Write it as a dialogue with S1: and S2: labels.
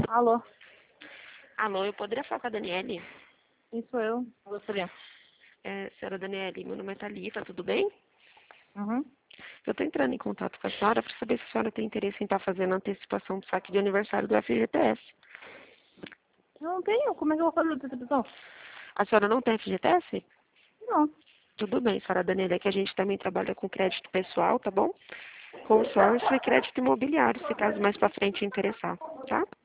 S1: Alô,
S2: Alô, eu poderia falar com a Daniele?
S1: isso eu. Gostaria.
S2: Senhora Daniele, meu nome é Thalita, tudo bem?
S1: Uhum.
S2: Eu estou entrando em contato com a senhora para saber se a senhora tem interesse em estar fazendo a antecipação do saque de aniversário do FGTS.
S1: Eu não tenho. Como é que eu vou fazer a distribuição?
S2: A senhora não tem FGTS?
S1: Não.
S2: Tudo bem, senhora Daniele, é que a gente também trabalha com crédito pessoal, tá bom? Consórcio e crédito imobiliário, se caso mais para frente interessar, tá?